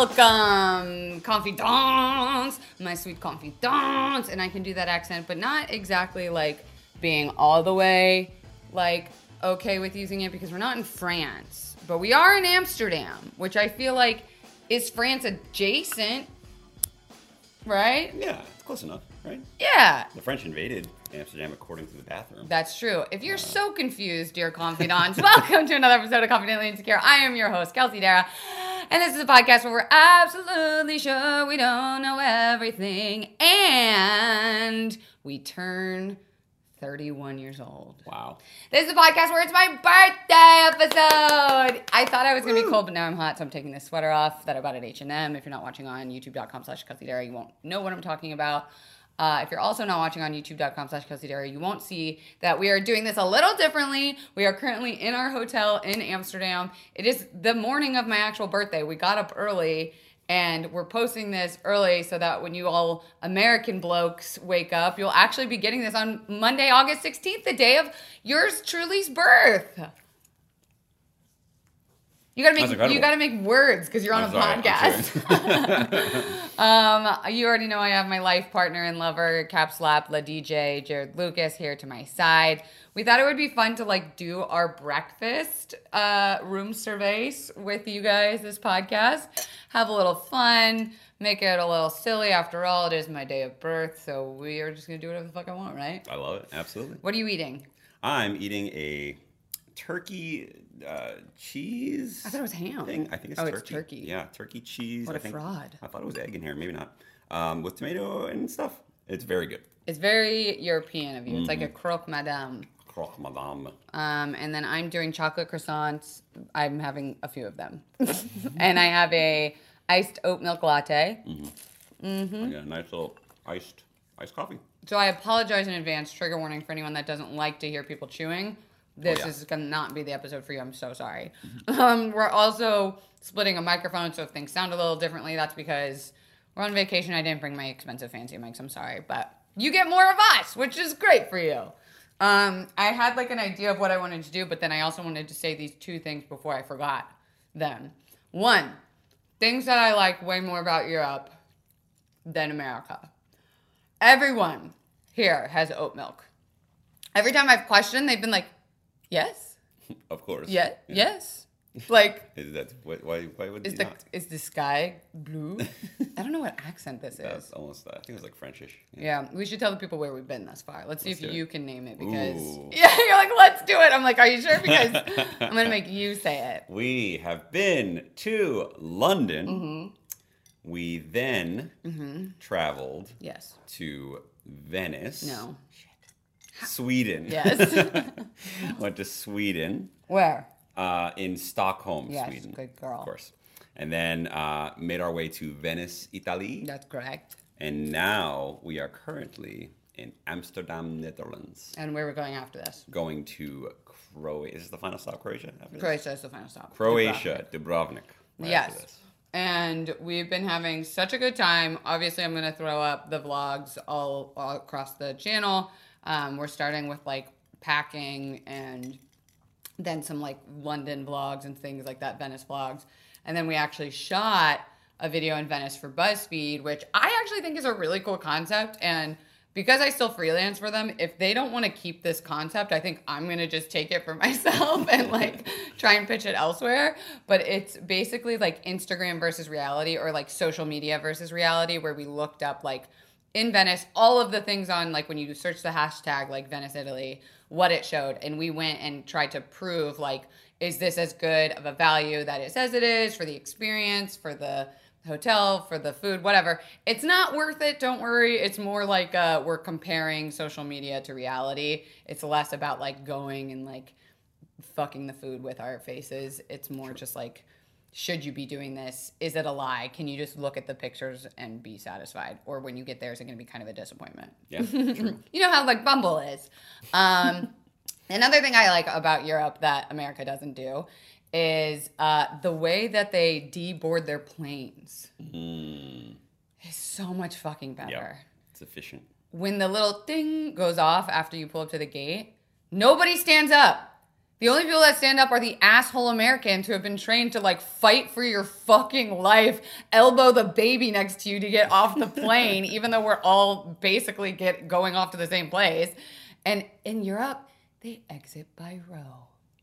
Welcome, confidants, my sweet confidants. And I can do that accent, but not exactly like being all the way like okay with using it because we're not in France, but we are in Amsterdam, which I feel like is France adjacent, right? Yeah, it's close enough, right? Yeah. The French invaded Amsterdam according to the bathroom. That's true. If you're so confused, dear confidants, welcome to another episode of Confidently Insecure. I am your host, Kelsey Dara, and this is a podcast where we're absolutely sure we don't know everything, and we turn 31 years old. Wow. This is a podcast where it's my birthday episode. I thought I was going to be cold, but now I'm hot, so I'm taking this sweater off that I bought at H&M. If you're not watching on youtube.com/KelseyDara, you won't know what I'm talking about. If you're also not watching on youtube.com/KelseyDara, you won't see that we are doing this a little differently. We are currently in our hotel in Amsterdam. It is the morning of my actual birthday. We got up early, and we're posting this early so that when you all American blokes wake up, you'll actually be getting this on Monday, August 16th, the day of yours truly's birth. You gotta make words because you're on a podcast. You already know I have my life partner and lover, Caps Lap, La DJ, Jared Lucas here to my side. We thought it would be fun to like do our breakfast room surveys with you guys this podcast. Have a little fun, make it a little silly. After all, it is my day of birth, so we are just gonna do whatever the fuck I want, right? I love it. Absolutely. What are you eating? I'm eating a turkey cheese. I thought it was ham. Thing. I think it's turkey. It's turkey. Yeah, turkey cheese. What a fraud. I thought it was egg in here. Maybe not. With tomato and stuff. It's very good. It's very European of you. It's like a croque madame. Croque madame. And then I'm doing chocolate croissants. I'm having a few of them. And I have a iced oat milk latte. I got a nice little iced coffee. So I apologize in advance. Trigger warning for anyone that doesn't like to hear people chewing. This is going to not be the episode for you. I'm so sorry. We're also splitting a microphone, so if things sound a little differently, that's because we're on vacation. I didn't bring my expensive fancy mics. I'm sorry. But you get more of us, which is great for you. I had like an idea of what I wanted to do, but then I also wanted to say these two things before I forgot them. One, things that I like way more about Europe than America. Everyone here has oat milk. Every time I've questioned, they've been like, yes. Of course. Yeah. Yes. Like, is that why would you not? Is the sky blue? I don't know what accent this That's is. almost I think it was like Frenchish. Yeah, we should tell the people where we've been thus far. Let's see if you can name it because Ooh. yeah, you're like, let's do it. I'm like, are you sure? Because I'm gonna make you say it. We have been to London. We then traveled to Venice. No. Sweden. Yes. Went to Sweden. Where? In Stockholm, Yes, Sweden. good girl. Of course. And then made our way to Venice, Italy. That's correct. And now we are currently in Amsterdam, Netherlands. And where we're going after this? Going to Croatia. Is this the final stop, Croatia? Croatia is the final stop. Croatia, Dubrovnik. Right yes. after this. And we've been having such a good time. Obviously, I'm going to throw up the vlogs all across the channel. We're starting with like packing and then some like London vlogs and things like that, Venice vlogs. And then we actually shot a video in Venice for BuzzFeed, which I actually think is a really cool concept. And because I still freelance for them, if they don't want to keep this concept, I think I'm going to just take it for myself and like try and pitch it elsewhere. But it's basically like Instagram versus reality or like social media versus reality, where we looked up like in Venice, all of the things on like when you search the hashtag like Venice, Italy, what it showed. And we went and tried to prove like, is this as good of a value that it says it is for the experience, for the hotel, for the food, whatever. It's not worth it. Don't worry. It's more like we're comparing social media to reality. It's less about like going and like fucking the food with our faces. It's more just like, should you be doing this? Is it a lie? Can you just look at the pictures and be satisfied? Or when you get there, is it going to be kind of a disappointment? Yeah, true. You know how like Bumble is. Another thing I like about Europe that America doesn't do is the way that they deboard their planes is so much fucking better. Yeah, it's efficient. When the little ding goes off after you pull up to the gate, nobody stands up. The only people that stand up are the asshole Americans who have been trained to like fight for your fucking life, elbow the baby next to you to get off the plane, even though we're all basically going off to the same place. And in Europe, they exit by row.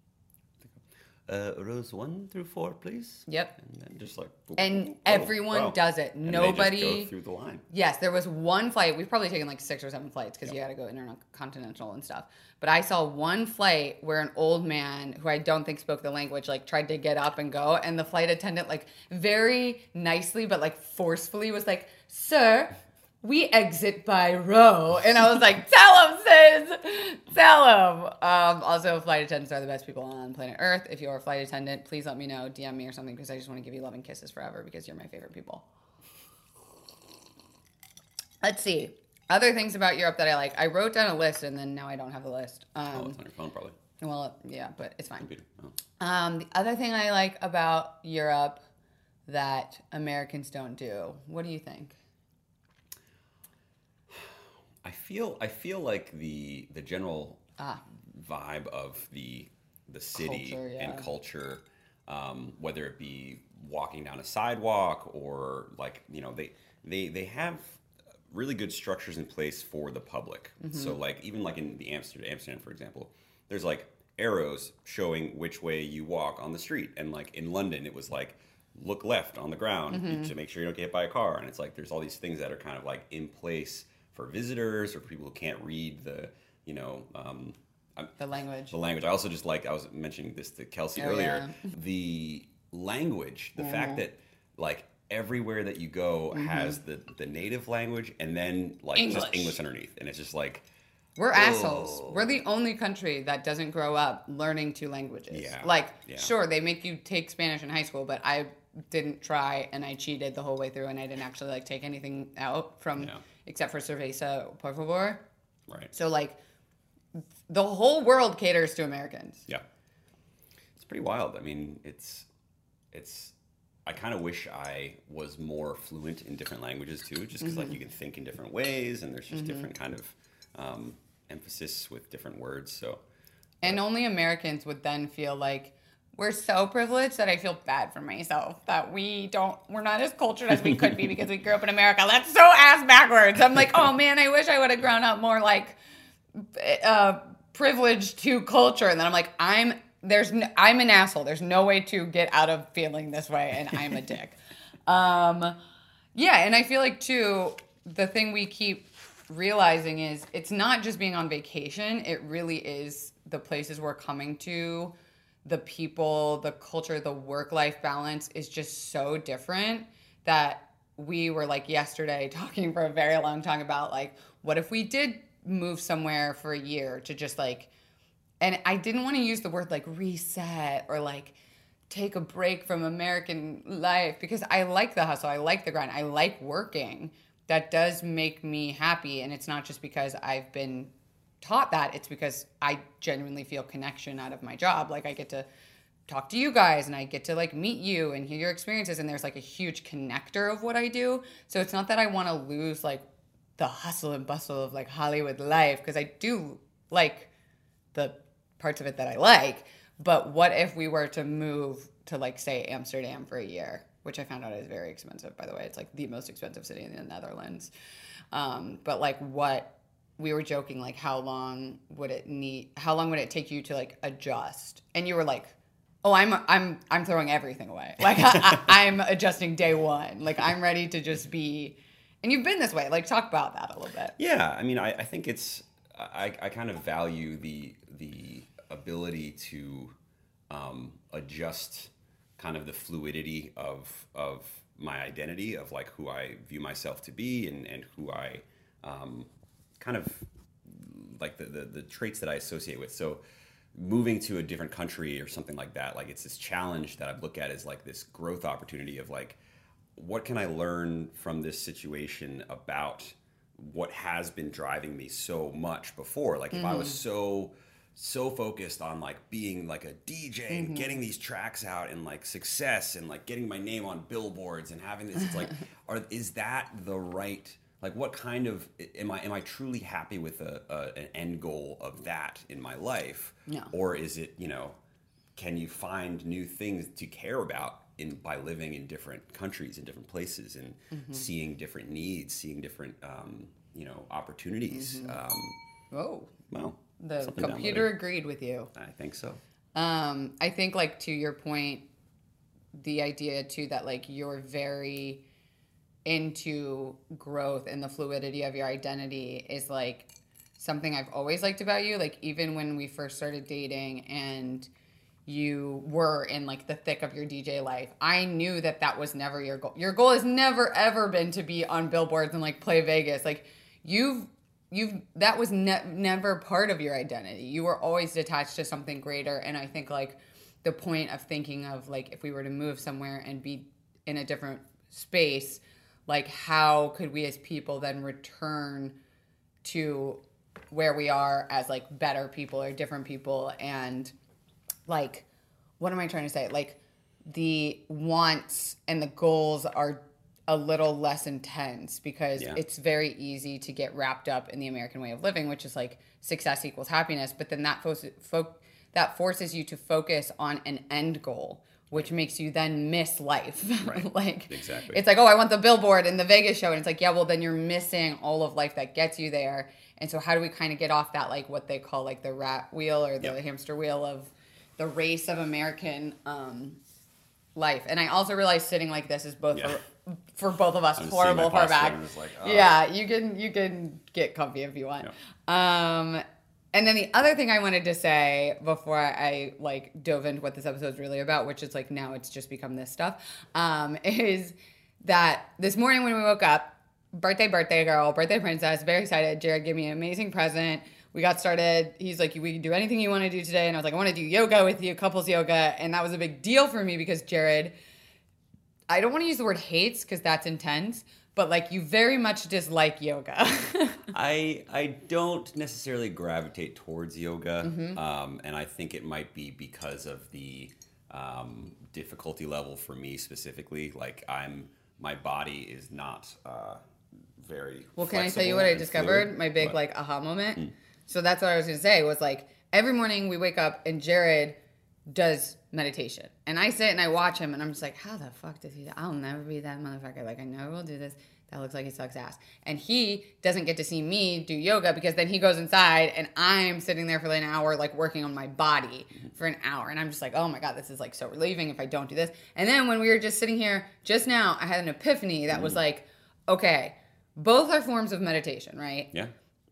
Rows 1 through 4, please. Yep. And then just like. And everyone does it. And Nobody. They just go through the line. Yes, there was one flight. We've probably taken like 6 or 7 flights because you got to go intercontinental and stuff. But I saw one flight where an old man who I don't think spoke the language like tried to get up and go, and the flight attendant like very nicely but like forcefully was like, "Sir, we exit by row." And I was like, "Tell him, sis, tell him." Also, flight attendants are the best people on planet Earth. If you're a flight attendant, please let me know, DM me or something, because I just want to give you love and kisses forever because you're my favorite people. Let's see. Other things about Europe that I like. I wrote down a list and then now I don't have the list. It's on your phone probably. Well, yeah, but it's fine. Computer. Oh. The other thing I like about Europe that Americans don't do. What do you think? I feel like the general vibe of the city Culture, yeah. and culture, whether it be walking down a sidewalk or like, you know, they have really good structures in place for the public. Mm-hmm. So like even like in the Amsterdam, for example, there's like arrows showing which way you walk on the street. And like in London, it was like, look left on the ground to make sure you don't get hit by a car. And it's like, there's all these things that are kind of like in place for visitors or for people who can't read the, you know, the language. The language. I also just like, I was mentioning this to Kelsey earlier, the language, the fact that like everywhere that you go has the native language and then like just English underneath. And it's just like, we're assholes. We're the only country that doesn't grow up learning 2 languages. Yeah. Like, sure, they make you take Spanish in high school, but I didn't try and I cheated the whole way through and I didn't actually like take anything out from except for cerveza, por favor. Right. So like the whole world caters to Americans. Yeah. It's pretty wild. I mean, it's I kind of wish I was more fluent in different languages too, just because like you can think in different ways and there's just different kind of emphasis with different words. So, and only Americans would then feel like we're so privileged that I feel bad for myself that we're not as cultured as we could be because we grew up in America. That's so ass backwards. I'm like, oh man, I wish I would have grown up more like privileged to culture. And then I'm like, I'm an asshole. There's no way to get out of feeling this way, and I'm a dick. Yeah, and I feel like too, the thing we keep realizing is it's not just being on vacation. It really is the places we're coming to, the people, the culture, the work-life balance is just so different that we were like yesterday talking for a very long time about like, what if we did move somewhere for a year to just like, and I didn't want to use the word like reset or like take a break from American life because I like the hustle. I like the grind. I like working. That does make me happy. And it's not just because I've been taught that. It's because I genuinely feel connection out of my job. Like I get to talk to you guys and I get to like meet you and hear your experiences. And there's like a huge connector of what I do. So it's not that I want to lose like the hustle and bustle of like Hollywood life because I do like the parts of it that I like. But what if we were to move to like say Amsterdam for a year, which I found out is very expensive, by the way. It's like the most expensive city in the Netherlands. But like what we were joking, like how long would it take you to like adjust? And you were like, oh, I'm throwing everything away. Like I'm adjusting day one. Like I'm ready to just be, and you've been this way. Like talk about that a little bit. Yeah. I mean, I think it's, I kind of value the ability to adjust kind of the fluidity of my identity of like who I view myself to be and who I kind of like the traits that I associate with. So moving to a different country or something like that, like it's this challenge that I look at as like this growth opportunity of like, what can I learn from this situation about what has been driving me so much before? Like if I was so focused on like being like a DJ and getting these tracks out and like success and like getting my name on billboards and having this, it's like, is that the right like what kind of am I truly happy with an end goal of that in my life? No. Or is it, can you find new things to care about by living in different countries and different places and seeing different needs, seeing different opportunities? Oh, Well, the computer agreed with you. I think so. I think, like, to your point, the idea too that like you're very into growth and the fluidity of your identity is like something I've always liked about you. Like, even when we first started dating and you were in like the thick of your DJ life, I knew that was never your goal. Your goal has never ever been to be on billboards and like play Vegas. Like, that was never part of your identity. You were always attached to something greater. And I think like the point of thinking of like, if we were to move somewhere and be in a different space, like how could we as people then return to where we are as like better people or different people? And like, what am I trying to say? Like, the wants and the goals are a little less intense because it's very easy to get wrapped up in the American way of living, which is like success equals happiness. But then that forces you to focus on an end goal, which makes you then miss life. Right. Like, exactly. It's like, oh, I want the billboard and the Vegas show. And it's like, yeah, well, then you're missing all of life that gets you there. And so how do we kind of get off that, like what they call like the rat wheel or the hamster wheel of the race of American life? And I also realized sitting like this is both for both of us horrible for our back. Like, yeah, you can get comfy if you want. Yeah. And then the other thing I wanted to say before I like dove into what this episode is really about, which is like now it's just become this stuff, is that this morning when we woke up, birthday girl, birthday princess, very excited. Jared gave me an amazing present. We got started. He's like, we can do anything you want to do today. And I was like, I want to do yoga with you, couples yoga. And that was a big deal for me because Jared, I don't want to use the word hates because that's intense, but like you very much dislike yoga. I don't necessarily gravitate towards yoga. And I think it might be because of the difficulty level for me specifically. Like my body is not very Well, can I tell you what I discovered? Fluid. My big like aha moment. So that's what I was going to say was like every morning we wake up and Jared does meditation. And I sit and I watch him and I'm just like, how the fuck does he? I'll never be that motherfucker. Like, I never will do this. That looks like he sucks ass. And he doesn't get to see me do yoga because then he goes inside and I'm sitting there for like an hour, like working on my body for an hour. And I'm just like, oh my God, this is like so relieving if I don't do this. And then when we were just sitting here just now, I had an epiphany that was like, okay, both are forms of meditation, right? Yeah.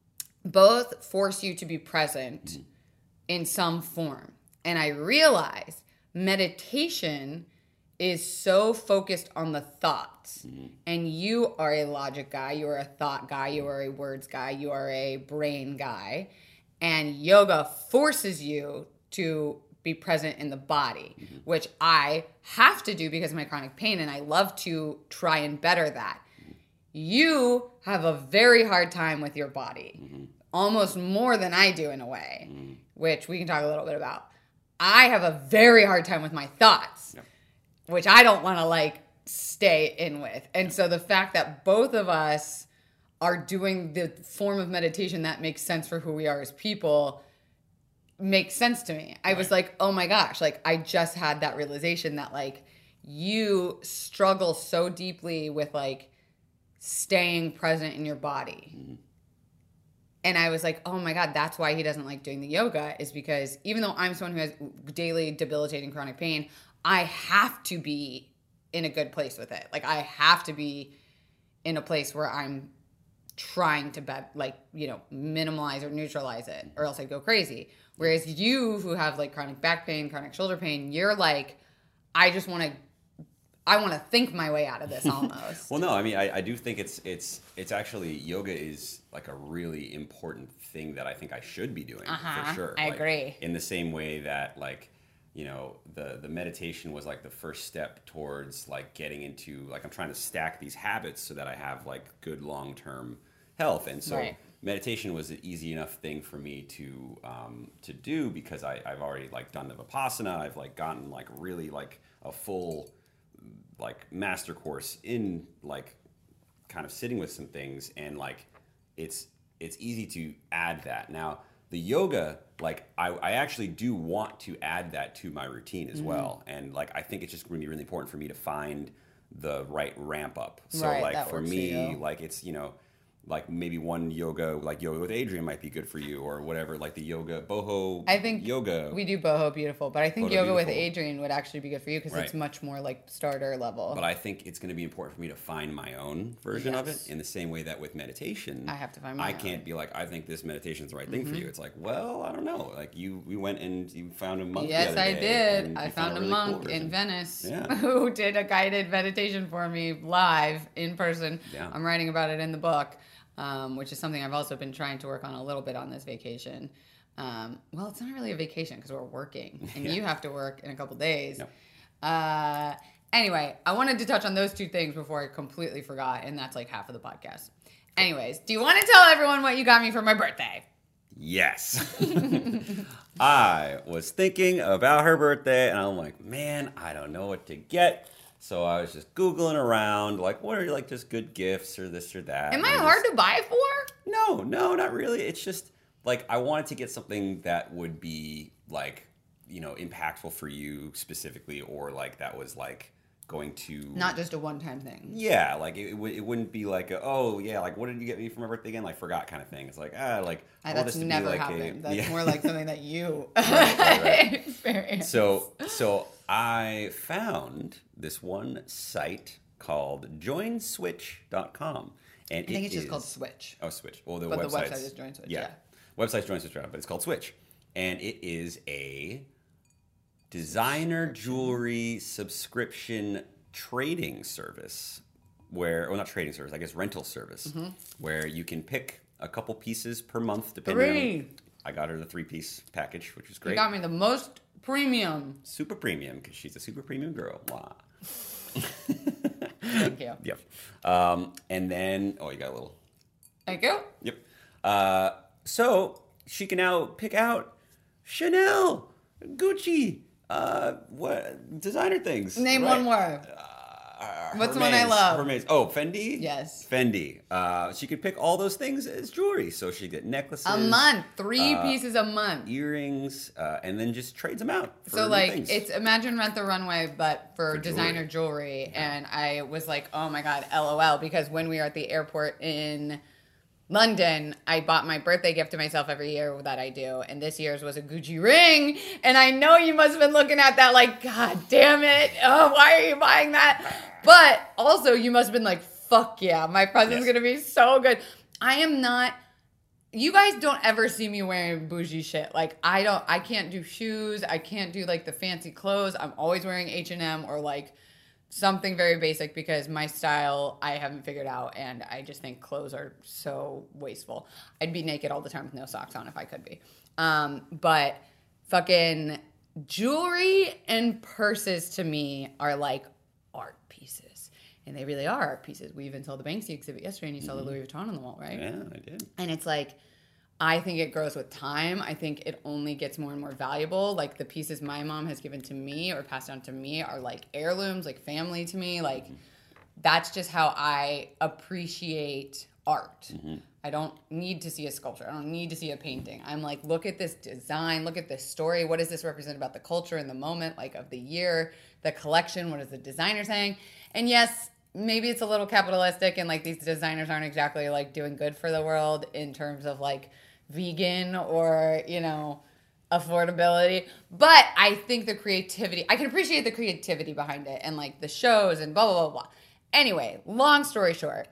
Both force you to be present in some form. And I realized meditation is so focused on the thoughts. And you are a logic guy, you are a thought guy, you are a words guy, you are a brain guy. And yoga forces you to be present in the body, which I have to do because of my chronic pain. And I love to try and better that. You have a very hard time with your body, almost more than I do in a way, which we can talk a little bit about. I have a very hard time with my thoughts, which I don't want to like stay in with. And so the fact that both of us are doing the form of meditation that makes sense for who we are as people makes sense to me. I was like, oh my gosh, like I just had that realization that like you struggle so deeply with like staying present in your body. And I was like, oh my God, that's why he doesn't like doing the yoga, is because even though I'm someone who has daily debilitating chronic pain, I have to be in a good place with it. Like I have to be in a place where I'm trying to minimize or neutralize it, or else I'd go crazy. Whereas you who have like chronic back pain, chronic shoulder pain, you're like, I want to think my way out of this almost. Well, no, I mean, I do think it's actually, yoga is like a really important thing that I think I should be doing for sure. I agree. In the same way that like, you know, the meditation was like the first step towards like getting into like, I'm trying to stack these habits so that I have like good long-term health. And so meditation was an easy enough thing for me to do because I've already like done the Vipassana. I've like gotten like really like a full like master course in like kind of sitting with some things, and like it's easy to add that. Now the yoga, like I actually do want to add that to my routine as well, and like I think it's just going to be really important for me to find the right ramp up. So Right, like that for works for me, you. like it's like maybe one yoga, like yoga with Adrian might be good for you, or whatever, like the yoga boho. I think yoga. we do boho beautiful, but I think Boho yoga with Beautiful. Adrian would actually be good for you because it's Right. much more like starter level. But I think it's going to be important for me to find my own version of it, Yes. in the same way that with meditation, I have to find my I own. Mm-hmm. can't be like, I think this meditation is the right thing for you. It's like, well, I don't know. Like we went and you found a monk. the Yes, other I day, did. and I you found a really cool monk version. in Venice Yeah. who did a guided meditation for me live in person. Yeah. I'm writing about it in the book, which is something I've also been trying to work on a little bit on this vacation. Well, it's not really a vacation because we're working, and you have to work in a couple days. No. Anyway, I wanted to touch on those two things before I completely forgot, and that's like half of the podcast. Anyways, do you want to tell everyone what you got me for my birthday? Yes. I was thinking about her birthday, and I'm like, man, I don't know what to get. So I was just Googling around, like, what are like just good gifts or this or that. Am I And hard just- to buy for? No, not really. It's just like I wanted to get something that would be like, impactful for you specifically, or like that was like going to Not just a one-time thing. yeah, like it wouldn't be like oh yeah, like what did you get me for my birthday again? Like forgot kind of thing. It's like I want That's this to never be like happened. a That's yeah. more like something that you right. experience. So I found this one site called joinswitch.com. And I think it's just called Switch. Oh, Switch. Well, But the website is Join Switch, yeah. Website's Join Switch, but it's called Switch. And it is a designer jewelry subscription trading service not trading service, I guess rental service, Mm-hmm. where you can pick a couple pieces per month depending on. 3. I got her the 3-piece package, which is great. You got me the most premium. Super premium, because she's a super premium girl. Wow. Thank you. Yep. And then, you got a little. Thank you. Yep. So she can now pick out Chanel, Gucci, what designer things. Name right? one more. What's the one I love? Hermes. Oh, Fendi? Yes. Fendi. She could pick all those things as jewelry. So she get necklaces. A month. 3 pieces a month. Earrings, and then just trades them out. For So new like things. it's Imagine Rent the Runway, but for jewelry. designer jewelry. And I was like, oh my God, LOL. Because when we were at the airport in London, I bought my birthday gift to myself every year that I do. And this year's was a Gucci ring. And I know you must have been looking at that like, God damn it. Oh, why are you buying that? But also you must have been like, fuck yeah, my present's Yes. going to be so good. I am not. You guys don't ever see me wearing bougie shit. Like I can't do shoes. I can't do like the fancy clothes. I'm always wearing H&M or like something very basic because my style I haven't figured out, and I just think clothes are so wasteful. I'd be naked all the time with no socks on if I could be. But fucking jewelry and purses to me are like art pieces. And they really are art pieces. We even saw the Banksy exhibit yesterday, and you saw the Louis Vuitton on the wall, right? Yeah, I did. And it's like, I think it grows with time. I think it only gets more and more valuable. Like the pieces my mom has given to me or passed down to me are like heirlooms, like family to me. Like that's just how I appreciate art. I don't need to see a sculpture. I don't need to see a painting. I'm like, look at this design. Look at this story. What does this represent about the culture in the moment, like of the year, the collection? What is the designer saying? And yes, maybe it's a little capitalistic and like these designers aren't exactly like doing good for the world in terms of like vegan or, affordability. But I think the creativity, I can appreciate the creativity behind it and like the shows and blah, blah, blah, blah. Anyway, long story short,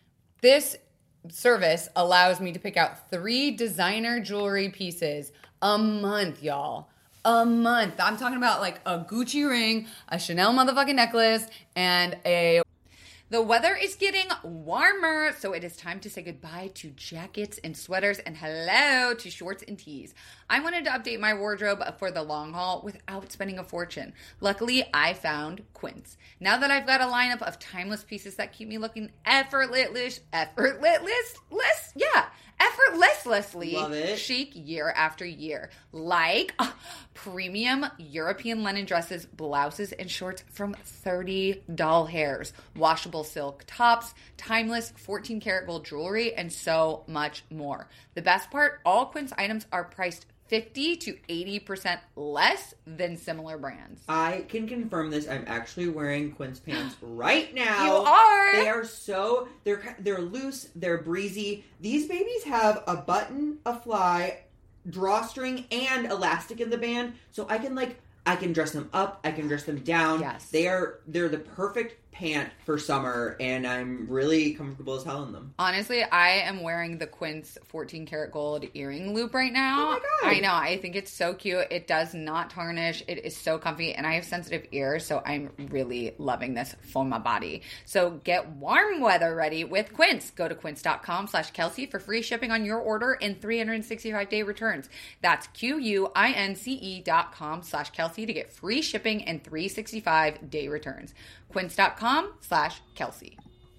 this service allows me to pick out 3 designer jewelry pieces a month, y'all. A month. I'm talking about like a Gucci ring, a Chanel motherfucking necklace, and a... The weather is getting warmer, so it is time to say goodbye to jackets and sweaters and hello to shorts and tees. I wanted to update my wardrobe for the long haul without spending a fortune. Luckily, I found Quince. Now that I've got a lineup of timeless pieces that keep me looking effortlessly effortlessly Love it. chic year after year. Like premium European linen dresses, blouses, and shorts from 30 doll hairs, washable silk tops, timeless 14 karat gold jewelry, and so much more. The best part, all Quince items are priced 50 to 80% less than similar brands. I can confirm this. I'm actually wearing Quince pants right now. You are? They are so they're loose, they're breezy. These babies have a button, a fly, drawstring, and elastic in the band, so I can dress them up, I can dress them down. Yes. They're the perfect pant for summer, and I'm really comfortable as hell in them. Honestly, I am wearing the Quince 14 karat gold earring loop right now. Oh my God. I know. I think it's so cute. It does not tarnish. It is so comfy, and I have sensitive ears, so I'm really loving this for my body. So get warm weather ready with Quince. Go to quince.com/Kelsey for free shipping on your order and 365-day returns. That's QUINCE.com/Kelsey to get free shipping and 365-day returns. Quince.com/Kelsey.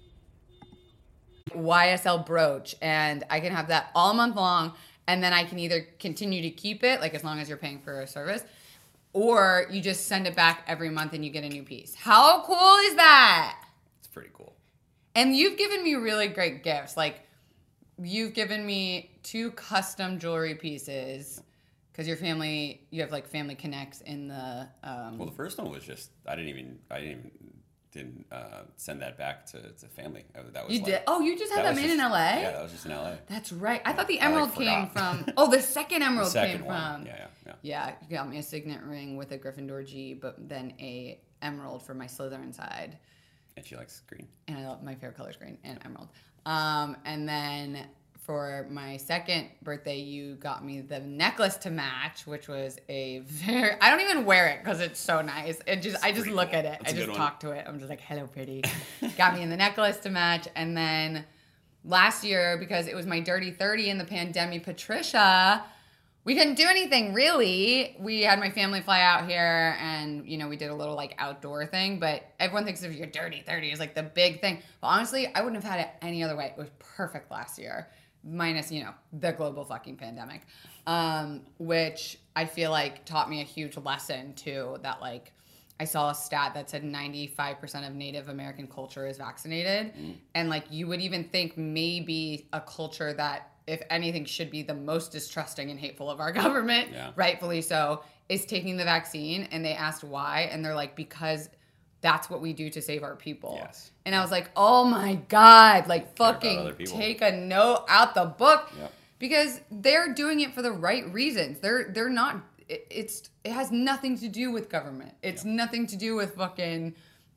YSL brooch, and I can have that all month long, and then I can either continue to keep it, like as long as you're paying for a service, or you just send it back every month and you get a new piece. How cool is that? It's pretty cool. And you've given me really great gifts. Like, you've given me 2 custom jewelry pieces because you have like family connects in the. Well, the first one was just I didn't send that back to family. That was You did? Oh, you just had that made in LA? Yeah, that was just in LA. That's right. I thought the I, emerald came forgot. from. Oh, the second emerald The second came one. from. Yeah. Yeah, you got me a signet ring with a Gryffindor G, but then a emerald for my Slytherin side. And she likes green. And I love my favorite color is green and emerald. And then for my second birthday, you got me the necklace to match, which was I don't even wear it because it's so nice. I just look cool. at it. That's I a just good talk to it. I'm just like, hello, pretty. Got me in the necklace to match. And then last year, because it was my dirty 30 in the pandemic, Patricia, we couldn't do anything really. We had my family fly out here and, we did a little like outdoor thing, but everyone thinks of your dirty 30 is like the big thing. But honestly, I wouldn't have had it any other way. It was perfect last year, minus, the global fucking pandemic, which I feel like taught me a huge lesson too, that like, I saw a stat that said 95% of Native American culture is vaccinated. And like, you would even think maybe a culture that, if anything, should be the most distrusting and hateful of our government, rightfully so, is taking the vaccine. And they asked why. And they're like, because that's what we do to save our people. Yes. And I was like, oh my God, like Care about fucking other people. take a note out the book. Yep. Because they're doing it for the right reasons. They're not, it has nothing to do with government. It's nothing to do with fucking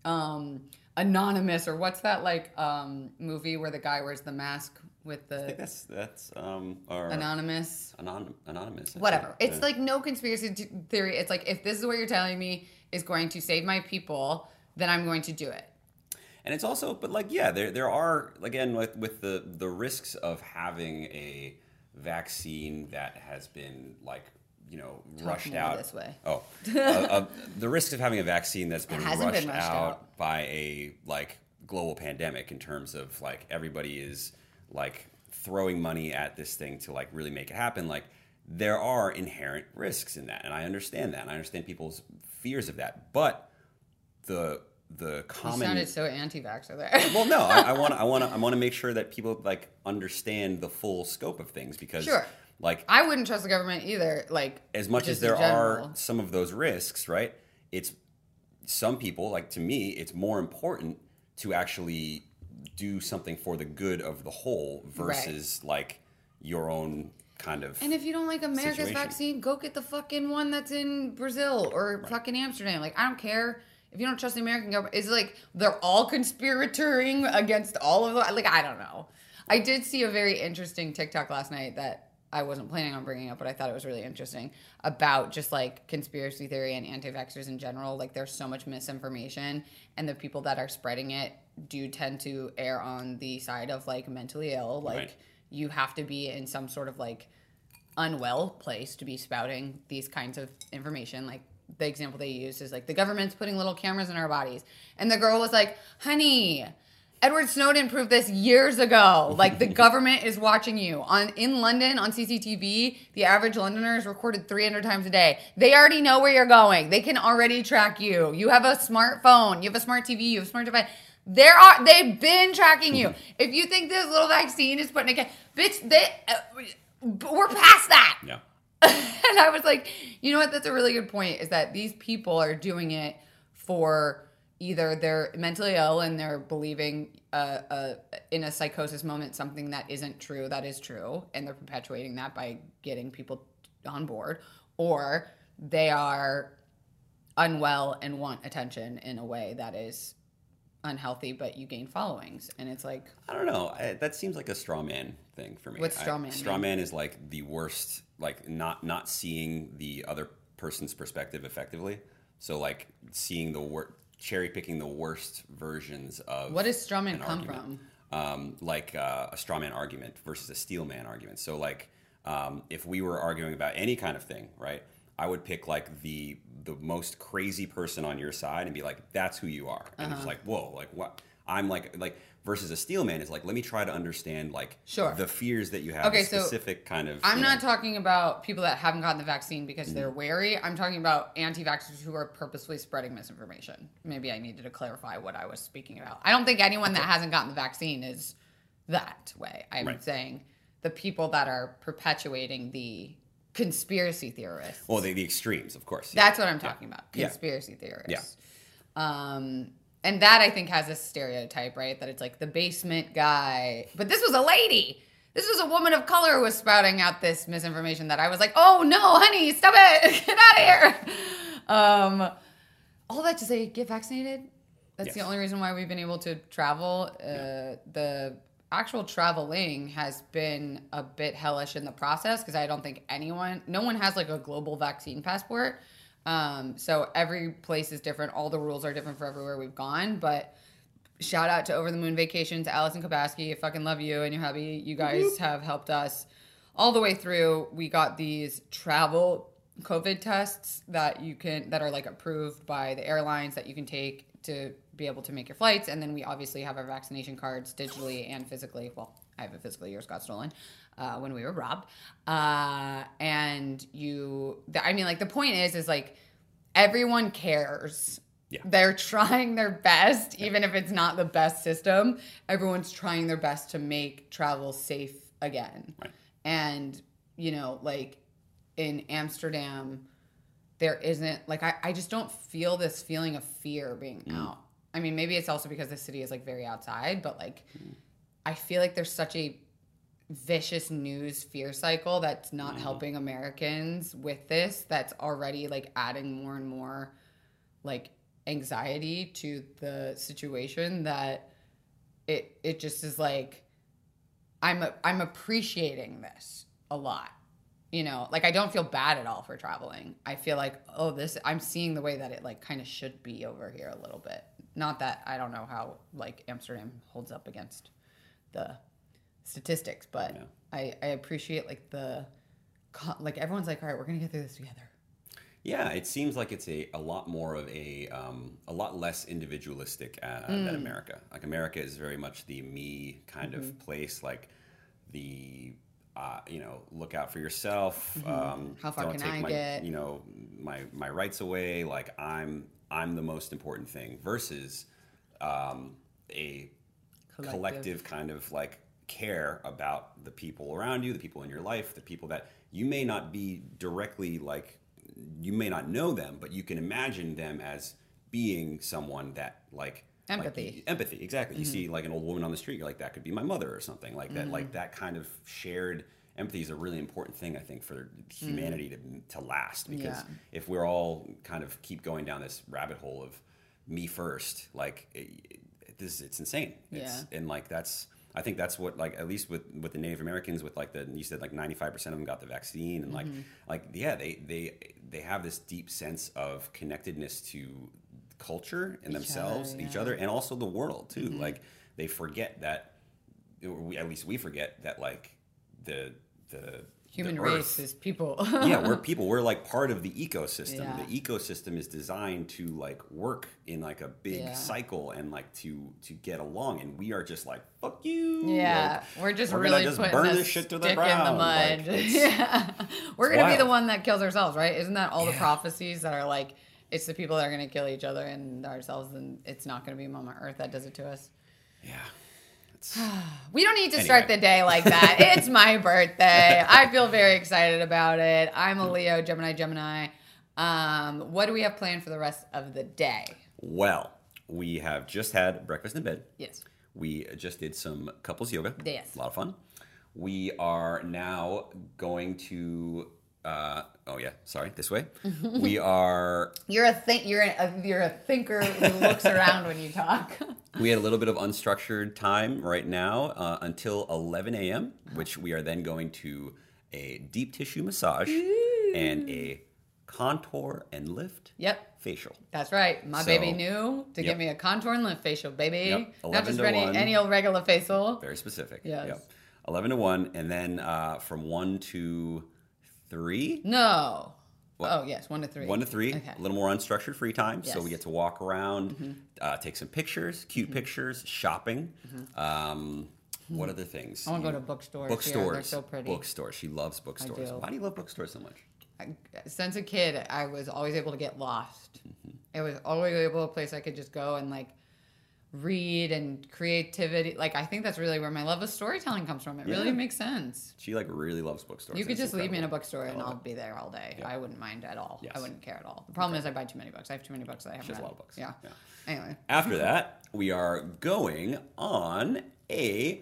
Anonymous, or what's that like movie where the guy wears the mask with the I think that's or Anonymous. Anonymous. I Whatever. think. It's Yeah. like no conspiracy theory. It's like, if this is what you're telling me is going to save my people, then I'm going to do it. And it's also, but like, yeah, there are, again, with the risks of having a vaccine that has been like, rushed more out this way. Oh, the risks of having a vaccine that's been hasn't rushed, been rushed out. by a like global pandemic, in terms of like everybody is like throwing money at this thing to like really make it happen. Like, there are inherent risks in that, and I understand that, and I understand people's fears of that. But the common You sounded so anti-vaxxer there. well, no, I want to make sure that people like understand the full scope of things, because Sure. like, I wouldn't trust the government either. Like, as much just as there in general. are some of those risks, right? It's some people, like, to me, it's more important to actually do something for the good of the whole versus like your own kind of. And if you don't like America's situation. vaccine, go get the fucking one that's in Brazil or fucking Amsterdam. Like, I don't care. If you don't trust the American government, it's like they're all conspiring against all of them. Like, I don't know. I did see a very interesting TikTok last night that I wasn't planning on bringing up, but I thought it was really interesting, about just like conspiracy theory and anti-vaxxers in general. Like, there's so much misinformation, and the people that are spreading it do tend to err on the side of like mentally ill. Like, Right. you have to be in some sort of like unwell place to be spouting these kinds of information. Like, the example they used is like, the government's putting little cameras in our bodies. And the girl was like, honey, Edward Snowden proved this years ago. Like, the government is watching you. In London, on CCTV, the average Londoner is recorded 300 times a day. They already know where you're going. They can already track you. You have a smartphone. You have a smart TV. You have a smart device. They've been tracking you. If you think this little vaccine is Sputnik, bitch, we're past that. Yeah. And I was like, you know what? That's a really good point, is that these people are doing it for either they're mentally ill and they're believing in a psychosis moment something that isn't true, that is true, and they're perpetuating that by getting people on board, or they are unwell and want attention in a way that is unhealthy, but you gain followings. And it's like, I don't know. That seems like a straw man thing for me. What's straw man? Straw man is like the worst, like not seeing the other person's perspective effectively. So like seeing cherry picking the worst versions of. What does straw man an come argument. from? Like a straw man argument versus a steel man argument. So like if we were arguing about any kind of thing, right? I would pick like the most crazy person on your side and be like, that's who you are. And it's like, whoa, like what? I'm like versus a steel man is like, let me try to understand like the fears that you have. Okay, specific kind of. I'm not talking about people that haven't gotten the vaccine because they're wary. I'm talking about anti-vaxxers who are purposefully spreading misinformation. Maybe I needed to clarify what I was speaking about. I don't think anyone that hasn't gotten the vaccine is that way. I'm saying the people that are perpetuating the conspiracy theorists. Well, the extremes, of course. That's what I'm talking about. Conspiracy theorists. Yeah. And that, I think, has a stereotype, right? That it's like the basement guy. But this was a lady. This was a woman of color who was spouting out this misinformation that I was like, oh, no, honey, stop it. Get out of here. All that to say, get vaccinated. That's the only reason why we've been able to travel. The actual traveling has been a bit hellish in the process because I don't think no one has like a global vaccine passport. So every place is different. All the rules are different for everywhere we've gone. But shout out to Over the Moon Vacations, Allison Kabaski. I fucking love you and your hubby. You guys have helped us all the way through. We got these travel COVID tests that are like approved by the airlines that you can take to be able to make your flights. And then we obviously have our vaccination cards digitally and physically. Well, I have it physically. Yours got stolen when we were robbed. And the point is like everyone cares. Yeah. They're trying their best, even if it's not the best system. Everyone's trying their best to make travel safe again. Right. And, like in Amsterdam, there isn't, like, I just don't feel this feeling of fear being out. I mean, maybe it's also because the city is, like, very outside, but, like, I feel like there's such a vicious news fear cycle that's not helping Americans with this, that's already, like, adding more and more, like, anxiety to the situation, that it just is, like, I'm appreciating this a lot. Like, I don't feel bad at all for traveling. I feel like, I'm seeing the way that it, like, kind of should be over here a little bit. Not that I don't know how, like, Amsterdam holds up against the statistics, but I appreciate, like, everyone's like, all right, we're going to get through this together. Yeah, it seems like it's a lot more of a lot less individualistic than America. Like, America is very much the me kind of place, like the... look out for yourself. How far don't can take I get? My rights away. Like I'm the most important thing. Versus a collective kind of like care about the people around you, the people in your life, the people that you may not be directly like, you may not know them, but you can imagine them as being someone that like. Empathy. Empathy, exactly. You see like an old woman on the street, you're like, that could be my mother or something like that. Like that kind of shared empathy is a really important thing, I think, for humanity to last. Because if we're all kind of keep going down this rabbit hole of me first, like it's insane. And like I think that's what, like, at least with the Native Americans, with like you said like 95% of them got the vaccine, and they have this deep sense of connectedness to culture and themselves, each other, and also the world too. Like they forget that, at least we forget that, like the Human the race Earth. is people. Yeah, we're people. We're like part of the ecosystem. Yeah. The ecosystem is designed to like work in like a big Yeah. cycle and like to get along, and we are just like fuck you. Yeah, Like, we're just we're really gonna just putting burn a this shit to the stick in the ground. mud. Like, it's- Yeah, we're gonna be the wild. one that kills ourselves, right? Isn't that all the Yeah. prophecies that are like, it's the people that are gonna kill each other and ourselves, and it's not gonna be Mama Earth that does it to us. Yeah. It's, We don't need to start Anyway. the day like that. It's my birthday. I feel very excited about it. I'm a Leo, Gemini. What do we have planned for the rest of the day? well, we have just had breakfast in bed. Yes. We just did some couples yoga. Yes. A lot of fun. We are now going to. This way. We are. You're a thinker who looks around when you talk. We had a little bit of unstructured time right now until 11 a.m., which we are then going to a deep tissue massage and a contour and lift Yep. facial. That's right. My So- baby knew to Yep. give me a contour and lift facial, baby. Yep. Not 11 just to any, 1. any old regular facial. Very specific. Yes. Yep. 11 to 1, and then from 1 to 3. No. What? Oh, yes. 1 to 3. 1 to 3, Okay. a little more unstructured free time. So Yes. we get to walk around, take some pictures, cute pictures, shopping. What other things? I want to go to bookstores. Bookstores. Here. They're so pretty. Bookstores. She loves bookstores. do. Why do you love bookstores so much? Since a kid, I was always able to get lost. Mm-hmm. It was always able a place I could just go and like read and creativity. Like I think that's really where my love of storytelling comes from. It really Yeah. makes sense. She like really loves bookstores. You could It's just leave me in a incredible. bookstore and I love I'll be there all day. Yeah. I wouldn't mind at all. Yes. I wouldn't care at all. The problem is I buy too many books. I have too many books that I haven't She has a read. lot of books. Yeah. Yeah. Anyway. After that, we are going on a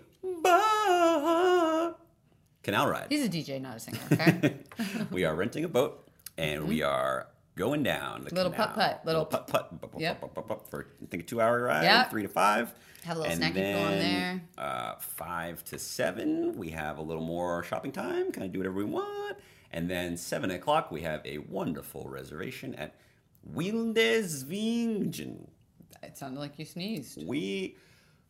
boat canal ride. He's a DJ, not a singer, okay? We are renting a boat and we are going down the Little canal. putt-putt, little- putt-putt Yep. for I think a 2-hour ride, Yep. 3 to 5. Have a little And snacky going then, 5 to 7, we have a little more shopping time, kind of do whatever we want. And then 7 o'clock, we have a wonderful reservation at Wildeswingen. It sounded like you sneezed. We.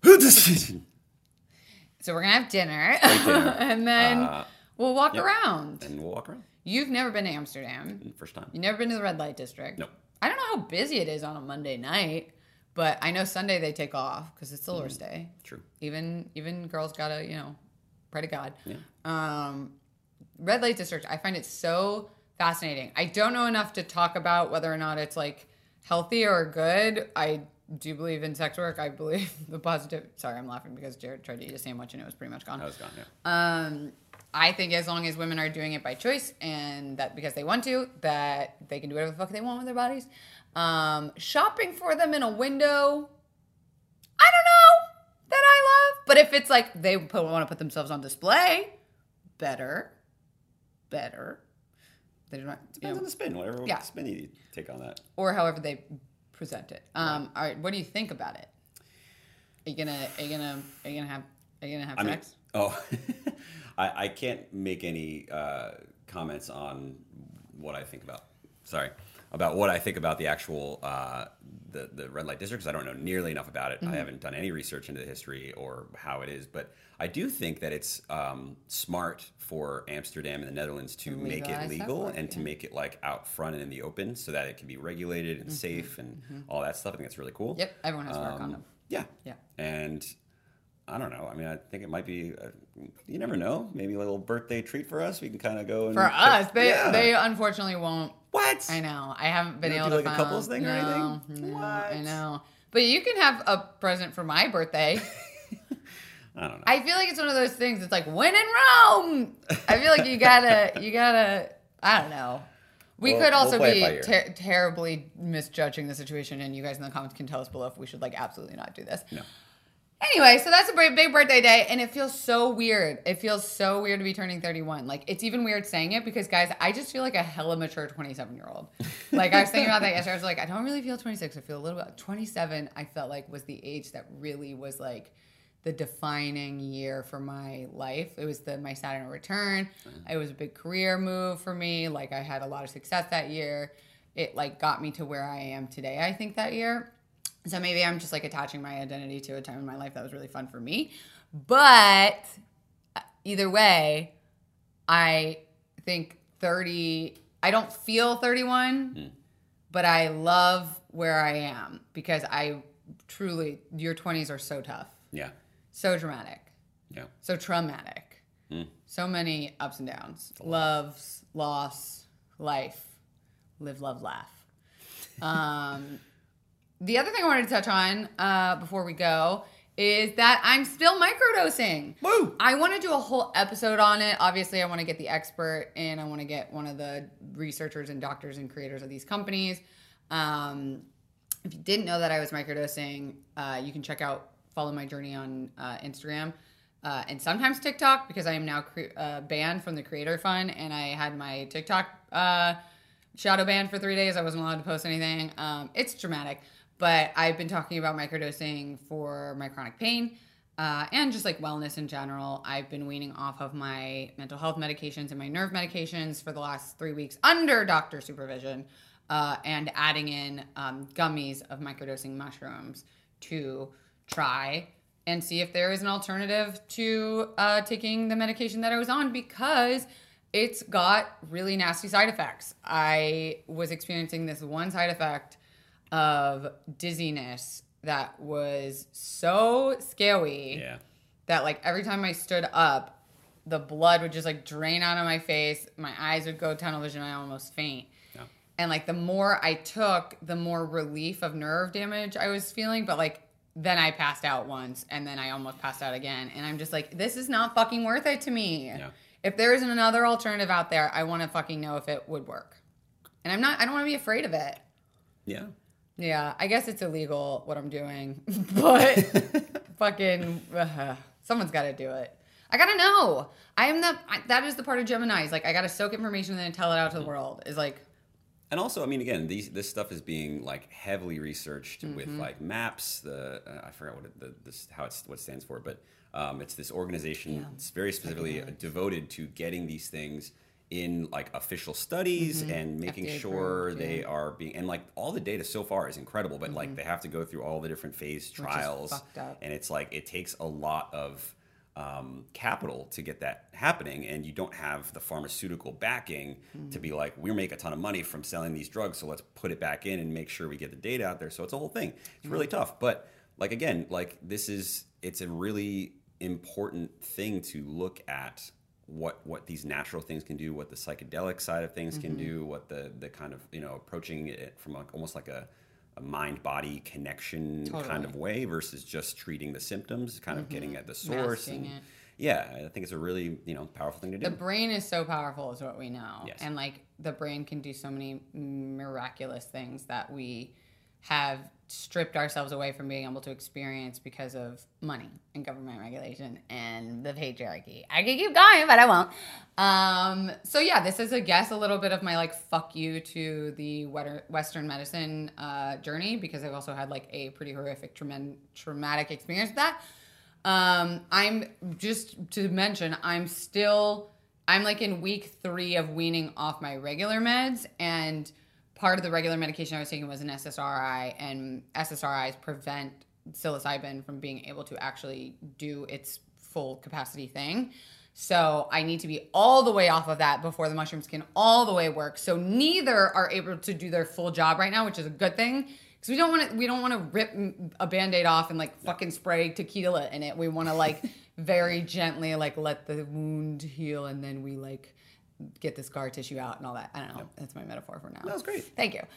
So we're going to have dinner. dinner. And then we'll walk yep. around. And we'll walk around. You've never been to Amsterdam. First time. You've never been to the red light district. Nope. I don't know how busy it is on a Monday night, but I know Sunday they take off because it's the Lord's Day. True. Even girls gotta, pray to God. Yeah. Red light district, I find it so fascinating. I don't know enough to talk about whether or not it's like healthy or good. I do believe in sex work. I believe the positive. Sorry, I'm laughing because Jared tried to eat a sandwich and it was pretty much gone. I was gone, yeah. I think as long as women are doing it by choice and that because they want to, that they can do whatever the fuck they want with their bodies. Shopping for them in a window, I don't know that I love. But if it's like they want to put themselves on display, better. They do not, Depends on the spin, whatever Yeah. spin you take on that. or however they present it. All right, what do you think about it? Are you gonna have sex? I can't make any comments on what I think about. About what I think about the actual the red light district because I don't know nearly enough about it. I haven't done any research into the history or how it is, but I do think that it's smart for Amsterdam and the Netherlands to make it legalize legal sex work, and to make it like out front and in the open so that it can be regulated and safe and all that stuff. I think that's really cool. Yep, everyone has to wear a condom. Yeah. Yeah. And I don't know. I mean, I think it might be. You never know. Maybe a little birthday treat for us. We can kind of go and For us, they Yeah. they unfortunately won't. What? I know. I haven't been You able don't to do, like, a find couples thing or no, anything? No, What? I know. But you can have a present for my birthday. I don't know. I feel like it's one of those things. It's like when in Rome. I feel like you gotta. I don't know. We We'll- could also we'll play be it by ear. terribly misjudging the situation, and you guys in the comments can tell us below if we should like absolutely not do this. No. Anyway, so that's a big birthday day, and it feels so weird. It feels so weird to be turning 31. Like, it's even weird saying it because, guys, I just feel like a hella mature 27-year-old. Like, I was thinking about that yesterday. I was like, I don't really feel 26. I feel a little bit... 27, I felt like, was the age that really was, like, the defining year for my life. It was my Saturn return. It was a big career move for me. Like, I had a lot of success that year. It, like, got me to where I am today, I think, that year. So maybe I'm just like attaching my identity to a time in my life that was really fun for me. But either way, I think 30, I don't feel 31, but I love where I am because I truly, your 20s are so tough. Yeah. So dramatic. Yeah. So traumatic. So many ups and downs. Loves, loss, life, live, love, laugh. The other thing I wanted to touch on before we go is that I'm still microdosing. Woo! I want to do a whole episode on it. Obviously, I want to get the expert in. I want to get one of the researchers and doctors and creators of these companies. If you didn't know that I was microdosing, you can follow my journey on Instagram and sometimes TikTok because I am now banned from the Creator Fund, and I had my TikTok shadow banned for 3 days. I wasn't allowed to post anything. It's dramatic. But I've been talking about microdosing for my chronic pain and just like wellness in general. I've been weaning off of my mental health medications and my nerve medications for the last 3 weeks under doctor supervision and adding in gummies of microdosing mushrooms to try and see if there is an alternative to taking the medication that I was on because it's got really nasty side effects. I was experiencing this one side effect of dizziness that was so scary that like every time I stood up, the blood would just like drain out of my face. My eyes would go tunnel vision. I almost faint. Yeah. And like the more I took, the more relief of nerve damage I was feeling. But like then I passed out once and then I almost passed out again. And I'm just like, this is not fucking worth it to me. Yeah. If there isn't another alternative out there, I want to fucking know if it would work. And I don't want to be afraid of it. Yeah. Yeah, I guess it's illegal what I'm doing, but fucking someone's got to do it. I gotta know. That is the part of Gemini. Is like I gotta soak information and then tell it out to the world. Is like, and also, I mean, again, this stuff is being like heavily researched with like MAPS. I forgot what it stands for, but it's this organization. It's very specifically devoted to getting these things in like official studies and making FDA sure approved, they are being, and like all the data so far is incredible, but like they have to go through all the different phase trials, and it's like it takes a lot of capital to get that happening, and you don't have the pharmaceutical backing to be like, we make a ton of money from selling these drugs, so let's put it back in and make sure we get the data out there. So it's a whole thing. It's really tough, but like again, like it's a really important thing to look at what these natural things can do, what the psychedelic side of things can do, what the kind of, approaching it from like almost like a mind-body connection kind of way versus just treating the symptoms, kind of getting at the source. Yeah, I think it's a really, powerful thing to do. The brain is so powerful is what we know. Yes. And like the brain can do so many miraculous things that we have stripped ourselves away from being able to experience because of money and government regulation and the patriarchy. I could keep going, but I won't. So yeah, this is, I guess, a little bit of my like fuck you to the Western medicine journey, because I've also had like a pretty horrific traumatic experience with that. I'm just to mention, I'm like in week 3 of weaning off my regular meds, and part of the regular medication I was taking was an SSRI, and SSRIs prevent psilocybin from being able to actually do its full capacity thing. So I need to be all the way off of that before the mushrooms can all the way work. So neither are able to do their full job right now, which is a good thing, because we don't want to rip a Band-Aid off and like fucking spray tequila in it. We want to like very gently like let the wound heal, and then we like get the scar tissue out and all that. I don't know. Yep. That's my metaphor for now. That was great. Thank you.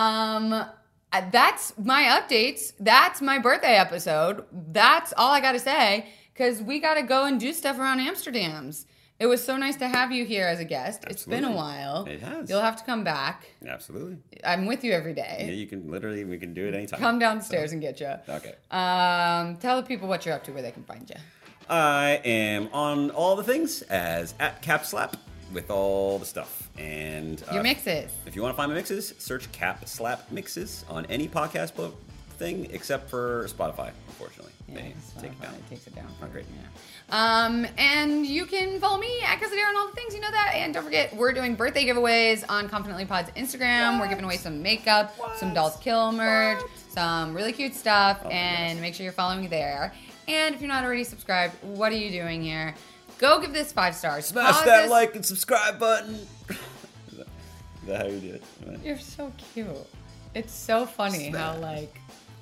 That's my updates. That's my birthday episode. That's all I got to say, because we got to go and do stuff around Amsterdam's. It was so nice to have you here as a guest. Absolutely. It's been a while. It has. You'll have to come back. Absolutely. I'm with you every day. Yeah, you can literally, we can do it anytime. Come downstairs and get you. Okay. Tell the people what you're up to, where they can find you. I am on all the things as @CapSlap. With all the stuff. And your mixes. If you want to find my mixes, search Cap Slap Mixes on any podcast thing except for Spotify, unfortunately. Yeah, they take it down. It takes it down. Oh, great. Yeah. And you can follow me at Casadero on all the things, you know that. And don't forget, we're doing birthday giveaways on Confidently Pod's Instagram. We're giving away some makeup, some Dolls Kill merch, some really cute stuff, and make sure you're following me there. And if you're not already subscribed, what are you doing here? Go give this 5 stars. Smash Pause that this- like and subscribe button. Is that how you do it? Right. You're so cute. It's so funny how Smash. like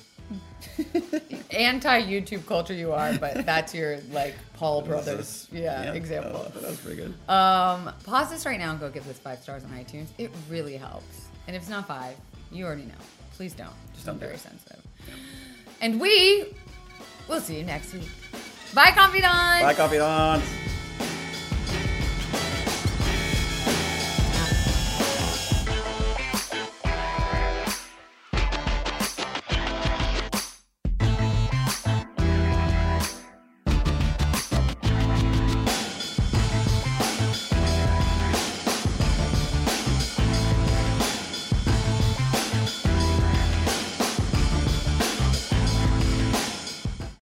anti-YouTube culture you are, but that's your like Paul Brothers example. Oh, that was pretty good. Pause this right now and go give this 5 stars on iTunes. It really helps. And if it's not 5, you already know. Please don't. Just Don't I'm do very it. sensitive. And we'll see you next week. Bye, Confidant. Bye, Coffee Don.